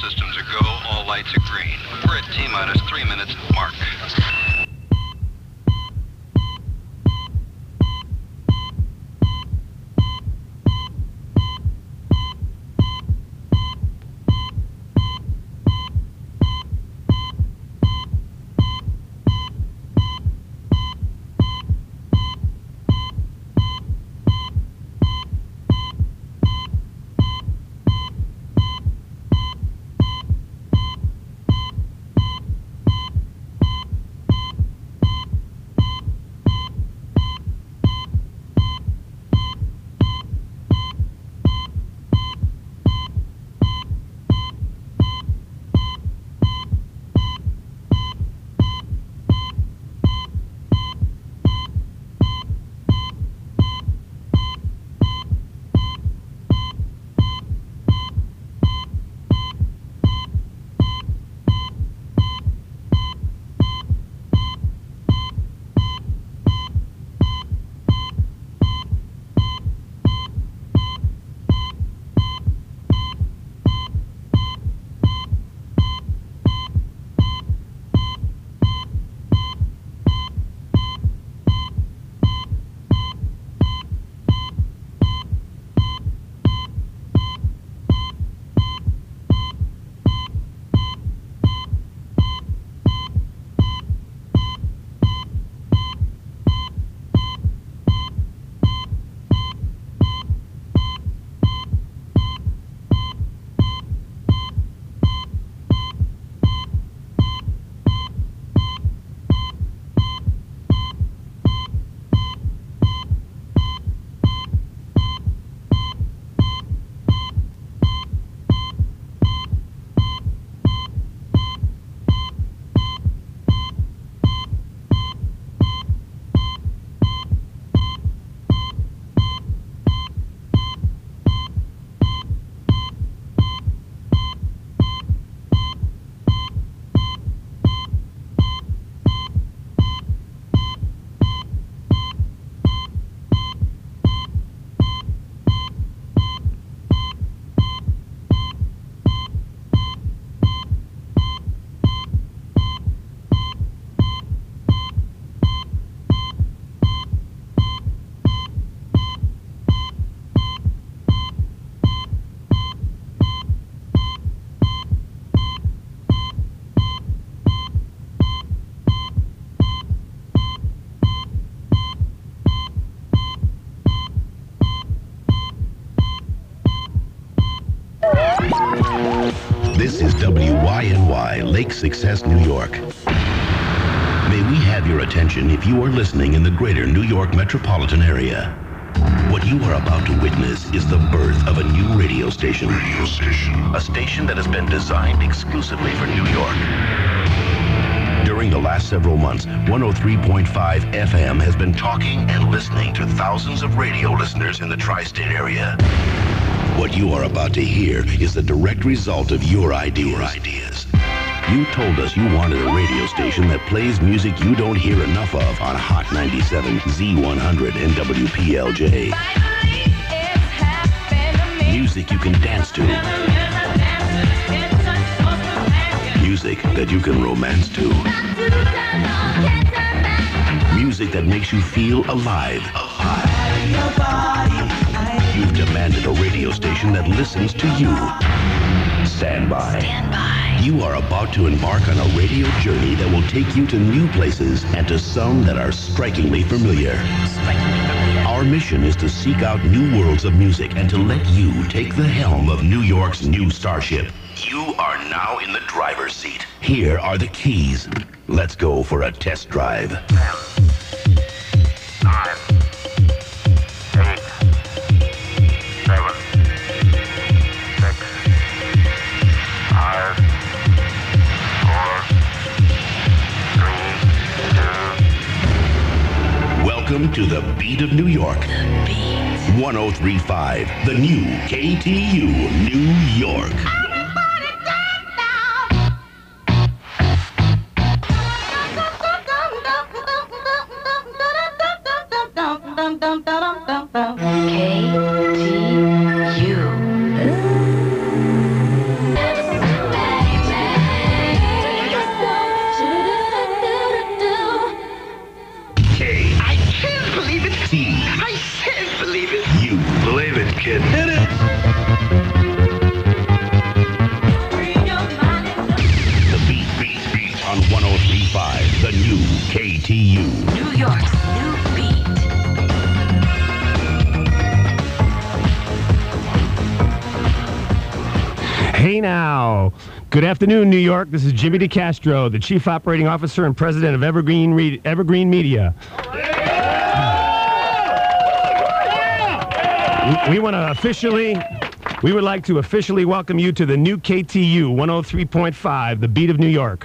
systems are go. All lights are green. We're at T-minus 3 minutes mark. This is WYNY, Lake Success, New York. May we have your attention if you are listening in the greater New York metropolitan area. What you are about to witness is the birth of a new radio station. A station that has been designed exclusively for New York. During the last several months, 103.5 FM has been talking and listening to thousands of radio listeners in the tri-state area. What you are about to hear is the direct result of your ideas. You told us you wanted a radio station that plays music you don't hear enough of on Hot 97, Z100, and WPLJ. Music you can dance to. Music that you can romance to. Music that makes you feel alive. You've demanded a radio station that listens to you. Stand by. You are about to embark on a radio journey that will take you to new places and to some that are strikingly familiar. Our mission is to seek out new worlds of music and to let you take the helm of New York's new starship. You are now in the driver's seat. Here are the keys. Let's go for a test drive. 10, 9, 8, 7, 6, 5, 4, 3, 2. Welcome to the Beat of New York. The Beat. 103.5, the new KTU, New York. KTU. kid. Hit it! The beat on 103.5, the new KTU. New York's new beat. Hey now. Good afternoon, New York. This is Jimmy DeCastro, the Chief Operating Officer and President of Evergreen Media. We would like to officially welcome you to the new KTU 103.5, the beat of New York.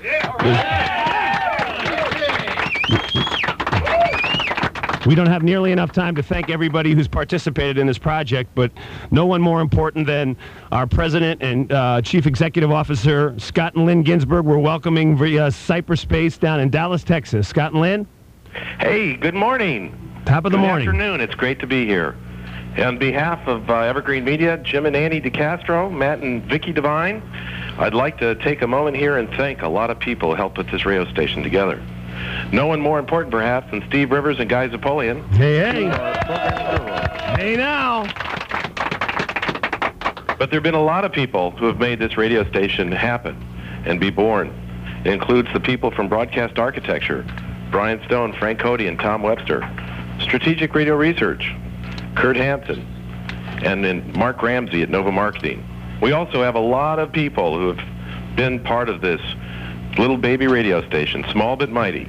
We don't have nearly enough time to thank everybody who's participated in this project, but no one more important than our President and Chief Executive Officer, Scott and Lynn Ginsburg. We're welcoming via cyberspace down in Dallas, Texas. Scott and Lynn? Hey, good morning. Top of the morning. Good afternoon. It's great to be here. On behalf of Evergreen Media, Jim and Annie DeCastro, Matt and Vicky Devine, I'd like to take a moment here and thank a lot of people who helped put this radio station together. No one more important, perhaps, than Steve Rivers and Guy Zapolian. Hey. Hey now. But there have been a lot of people who have made this radio station happen and be born. It includes the people from Broadcast Architecture, Brian Stone, Frank Cody, and Tom Webster, Strategic Radio Research, Kurt Hansen, and then Mark Ramsey at Nova Marketing. We also have a lot of people who have been part of this little baby radio station, small but mighty.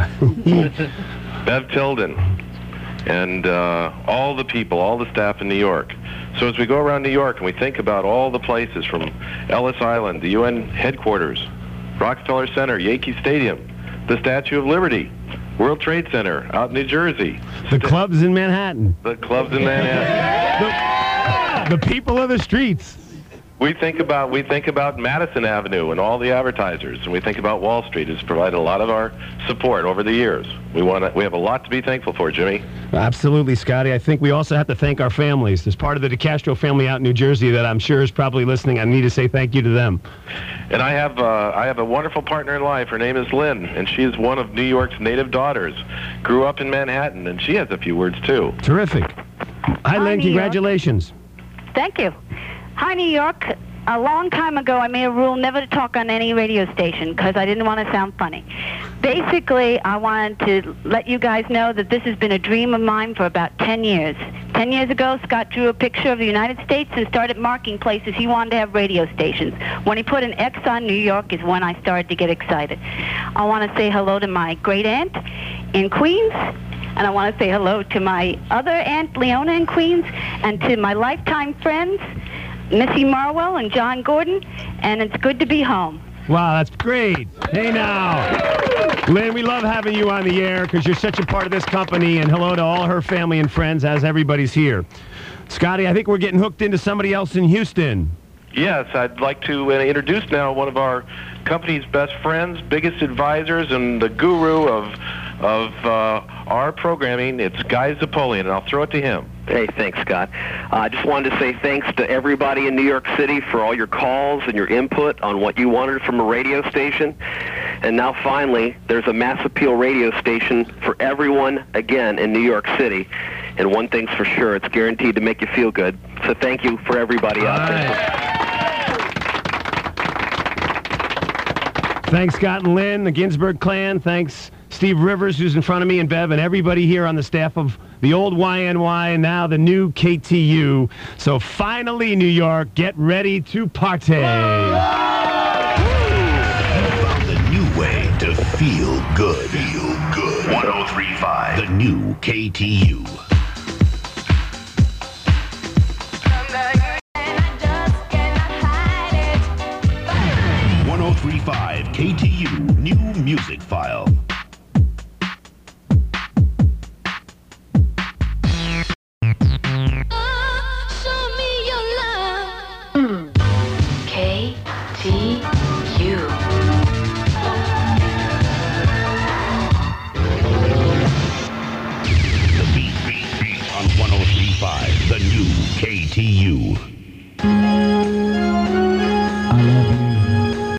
Bev Tilden, and all the people, all the staff in New York. So as we go around New York and we think about all the places from Ellis Island, the UN headquarters, Rockefeller Center, Yankee Stadium, the Statue of Liberty, World Trade Center out in New Jersey. The clubs in Manhattan. The clubs in Manhattan. The people of the streets. We think about Madison Avenue and all the advertisers, and we think about Wall Street, who's provided a lot of our support over the years. We have a lot to be thankful for, Jimmy. Absolutely, Scotty. I think we also have to thank our families. There's part of the DeCastro family out in New Jersey that I'm sure is probably listening. I need to say thank you to them. And I have a wonderful partner in life. Her name is Lynn, and she is one of New York's native daughters. Grew up in Manhattan, and she has a few words too. Terrific. Hi, Lynn. Congratulations. Thank you. Hi, New York. A long time ago, I made a rule never to talk on any radio station because I didn't want to sound funny. Basically, I wanted to let you guys know that this has been a dream of mine for about 10 years. 10 years ago, Scott drew a picture of the United States and started marking places he wanted to have radio stations. When he put an X on New York is when I started to get excited. I want to say hello to my great aunt in Queens. And I want to say hello to my other aunt, Leona in Queens, and to my lifetime friends, Missy Marwell and John Gordon, and it's good to be home. Wow, that's great. Hey now. Lynn, we love having you on the air because you're such a part of this company, and hello to all her family and friends as everybody's here. Scotty, I think we're getting hooked into somebody else in Houston. Yes, I'd like to introduce now one of our company's best friends, biggest advisors, and the guru of our programming. It's Guy Zapolian, and I'll throw it to him. Hey, thanks, Scott. I just wanted to say thanks to everybody in New York City for all your calls and your input on what you wanted from a radio station. And now finally, there's a mass appeal radio station for everyone again in New York City. And one thing's for sure, it's guaranteed to make you feel good. So thank you for everybody out there. Thanks, Scott and Lynn, the Ginsburg clan. Thanks, Steve Rivers, who's in front of me, and Bev, and everybody here on the staff of the old YNY and now the new KTU. So finally, New York, get ready to party. Found the new way to feel good. Feel good. 103.5, the new KTU. KTU New Music File.